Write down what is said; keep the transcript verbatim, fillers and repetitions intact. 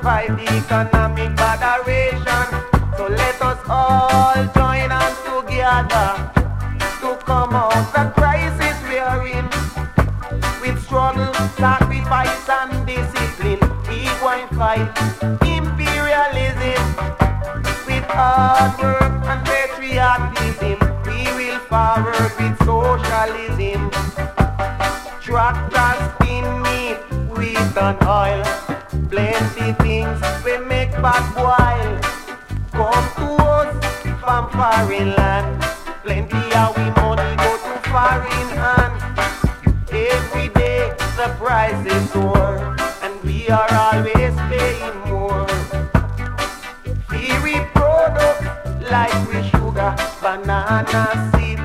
fight the economic moderation. So let us all join hands together to come out the crisis we are in. With struggle, sacrifice and discipline, we going fight imperialism. With hard work and patriotism, we will forward with socialism. Tractors, spin meat, wheat and oil, plenty things we make bad boil. Come to us from foreign land, plenty of we money go to foreign hand. Every day the price is soar, and we are always paying more. Dairy products like we sugar, banana, seed